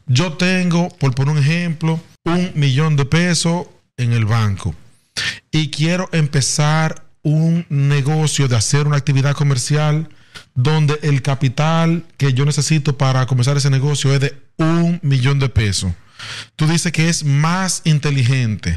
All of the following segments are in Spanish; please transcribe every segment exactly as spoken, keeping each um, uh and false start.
Yo tengo, por poner un ejemplo, un millón de pesos en el banco y quiero empezar un negocio de hacer una actividad comercial donde el capital que yo necesito para comenzar ese negocio es de un millón de pesos. Tú dices que es más inteligente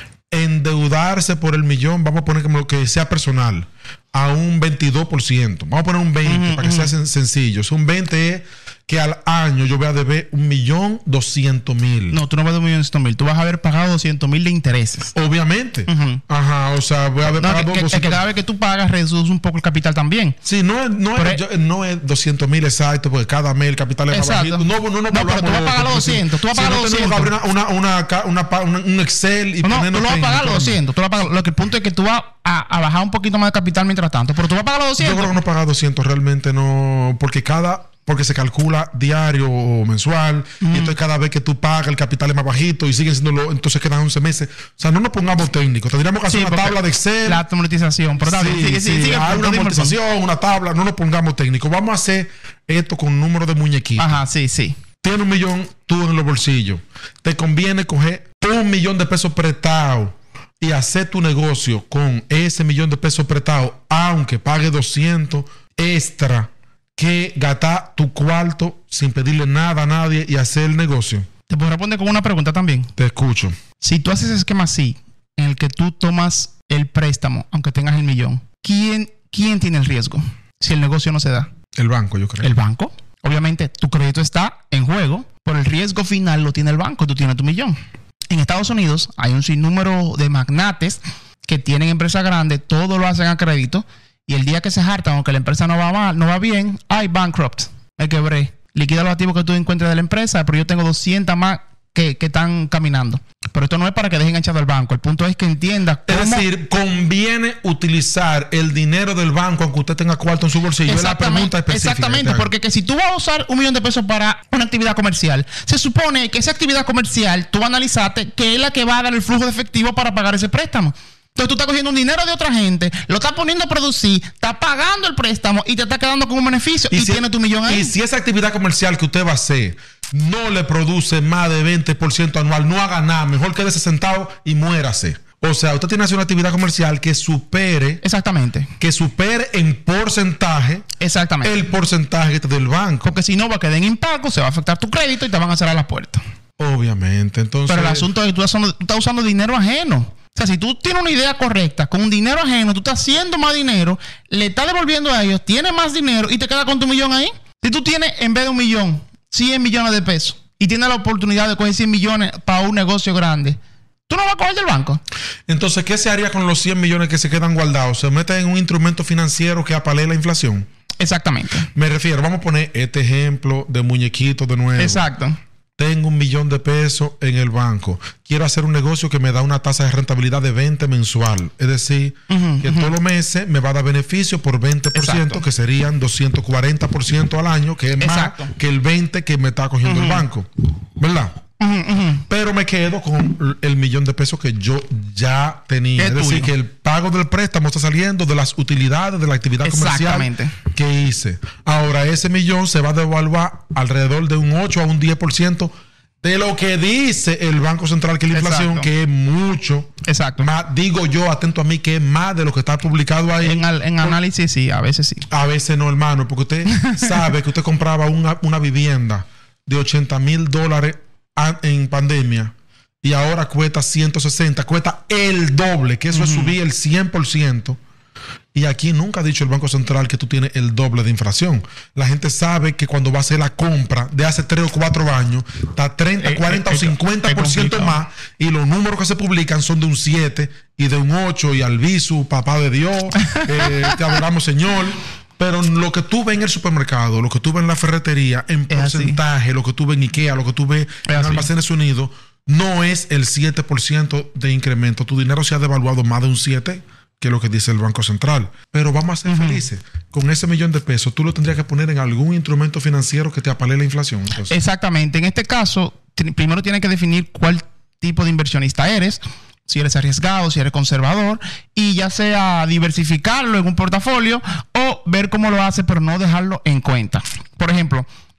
endeudarse por el millón, vamos a poner como que sea personal, a un veintidós por ciento. Vamos a poner un veinte por ciento uh-huh, para que uh-huh. sea sen- sencillo. Es un veinte por ciento es que al año yo voy a deber un millón doscientos mil. No, tú no vas a deber un millón doscientos mil. Tú vas a haber pagado doscientos mil de intereses. Obviamente. Uh-huh. Ajá, o sea, voy a haber no, pagado que, doscientos... que cada vez que tú pagas reduce un poco el capital también. Sí, no es, no es, yo, no es doscientos mil exacto, porque cada mes el capital es más bajito. No, no, no, no, pero tú vas a pagar los doscientos. Tú vas a pagar los doscientos. Si no tenemos que abrir una, una, una, una, una, un Excel y no, ponernos... No, tú vas a pagar los doscientos. Tú vas a pagar, lo que el punto es que tú vas a, a bajar un poquito más de capital mientras tanto. Pero tú vas a pagar los doscientos. Yo creo que no pagar doscientos realmente no... Porque cada... Porque se calcula diario o mensual. Mm. Y entonces cada vez que tú pagas el capital es más bajito y siguen siendo lo, entonces quedan once meses. O sea, no nos pongamos técnicos. Tendríamos que hacer sí, una tabla de Excel. La automatización. Pero sí, sigue, sí, sigue, hay una automatización, una tabla. No nos pongamos técnicos. Vamos a hacer esto con número de muñequitos. Ajá, sí, sí. Tienes un millón tú en los bolsillos. Te conviene coger un millón de pesos prestados y hacer tu negocio con ese millón de pesos prestados, aunque pague doscientos extra, que gastar tu cuarto sin pedirle nada a nadie y hacer el negocio. ¿Te puedo responder con una pregunta también? Te escucho. Si tú haces ese esquema así, en el que tú tomas el préstamo, aunque tengas el millón, ¿quién, quién tiene el riesgo si el negocio no se da? El banco, yo creo. ¿El banco? Obviamente, tu crédito está en juego, pero el riesgo final lo tiene el banco, tú tienes tu millón. En Estados Unidos hay un sinnúmero de magnates que tienen empresas grandes, todo lo hacen a crédito. Y el día que se hartan, aunque la empresa no va mal, no va bien, hay bankrupt, me quebré. Liquida los activos que tú encuentres de la empresa, pero yo tengo doscientas más que, que están caminando. Pero esto no es para que dejen enganchado al banco. El punto es que entiendas cómo... Es decir, conviene utilizar el dinero del banco aunque usted tenga cuarto en su bolsillo. Es la pregunta específica. Exactamente, porque que si tú vas a usar un millón de pesos para una actividad comercial, se supone que esa actividad comercial tú analizaste que es la que va a dar el flujo de efectivo para pagar ese préstamo. Entonces tú estás cogiendo un dinero de otra gente, lo estás poniendo a producir, estás pagando el préstamo y te estás quedando con un beneficio y, y si, tienes tu millón ahí. Y si esa actividad comercial que usted va a hacer no le produce más de veinte por ciento anual, no haga nada, mejor quédese sentado y muérase. O sea, usted tiene que hacer una actividad comercial que supere... Exactamente. Que supere en porcentaje... Exactamente. El porcentaje del banco. Porque si no va a quedar en impago, se va a afectar tu crédito y te van a cerrar las puertas. Obviamente, entonces... Pero el asunto es que tú estás usando, tú estás usando dinero ajeno. O sea, si tú tienes una idea correcta, con un dinero ajeno, tú estás haciendo más dinero, le estás devolviendo a ellos, tienes más dinero y te quedas con tu millón ahí. Si tú tienes, en vez de un millón, cien millones de pesos y tienes la oportunidad de coger cien millones para un negocio grande, ¿tú no vas a coger del banco? Entonces, ¿qué se haría con los cien millones que se quedan guardados? ¿Se meten en un instrumento financiero que apalee la inflación? Exactamente. Me refiero, vamos a poner este ejemplo de muñequito de nuevo. Exacto. Tengo un millón de pesos en el banco. Quiero hacer un negocio que me da una tasa de rentabilidad de veinte mensual. Es decir, uh-huh, que uh-huh. todos los meses me va a dar beneficio por veinte por ciento, exacto, que serían doscientos cuarenta por ciento al año, que es exacto, más que el veinte por ciento que me está cogiendo uh-huh. el banco. ¿Verdad? Uh-huh, uh-huh. Pero me quedo con el millón de pesos que yo ya tenía. Es, es decir, que el pago del préstamo está saliendo de las utilidades de la actividad comercial que hice. Ahora, ese millón se va a devaluar alrededor de un ocho a un diez por ciento de lo que dice el Banco Central, que es la inflación, exacto, que es mucho. Exacto. Más, digo yo, atento a mí, que es más de lo que está publicado ahí. En, al, en análisis, sí, a veces sí. A veces no, hermano, porque usted sabe que usted compraba una, una vivienda de ochenta mil dólares en pandemia y ahora cuesta ciento sesenta, cuesta el doble, que eso uh-huh. es subir el cien por ciento. Y aquí nunca ha dicho el Banco Central que tú tienes el doble de inflación. La gente sabe que cuando va a hacer la compra de hace tres o cuatro años está treinta, cuarenta o cincuenta por ciento más, y los números que se publican son de un siete y de un ocho, y Albizu, papá de Dios, eh, te adoramos, Señor. Pero lo que tú ves en el supermercado, lo que tú ves en la ferretería, en porcentaje, lo que tú ves en IKEA, lo que tú ves en Almacenes Unidos, no es el siete por ciento de incremento. Tu dinero se ha devaluado más de un siete por ciento, que es lo que dice el Banco Central. Pero vamos a ser uh-huh. felices. Con ese millón de pesos, tú lo tendrías que poner en algún instrumento financiero que te apale la inflación. Entonces, exactamente. En este caso, t- primero tienes que definir cuál tipo de inversionista eres. Si eres arriesgado, si eres conservador, y ya sea diversificarlo en un portafolio o ver cómo lo hace, pero no dejarlo en cuenta. Por ejemplo,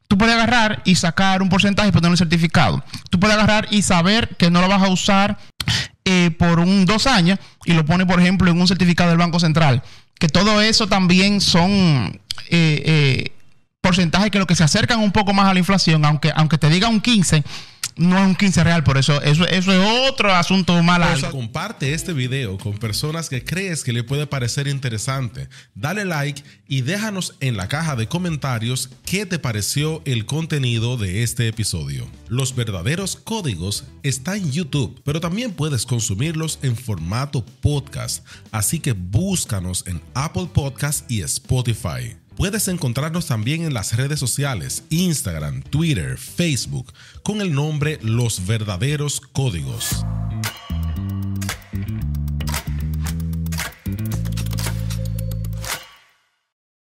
tú puedes agarrar y sacar un porcentaje y poner un certificado. Tú puedes agarrar y saber que no lo vas a usar eh, por un dos años y lo pones, por ejemplo, en un certificado del Banco Central. Que todo eso también son eh, eh, porcentajes que lo que se acercan un poco más a la inflación, aunque, aunque te diga un quince, no es un quince real, por eso eso, eso es otro asunto mal alto. Comparte este video con personas que crees que le puede parecer interesante. Dale like y déjanos en la caja de comentarios qué te pareció el contenido de este episodio. Los verdaderos códigos están en YouTube, pero también puedes consumirlos en formato podcast, así que búscanos en Apple Podcast y Spotify. Puedes encontrarnos también en las redes sociales, Instagram, Twitter, Facebook, con el nombre Los Verdaderos Códigos.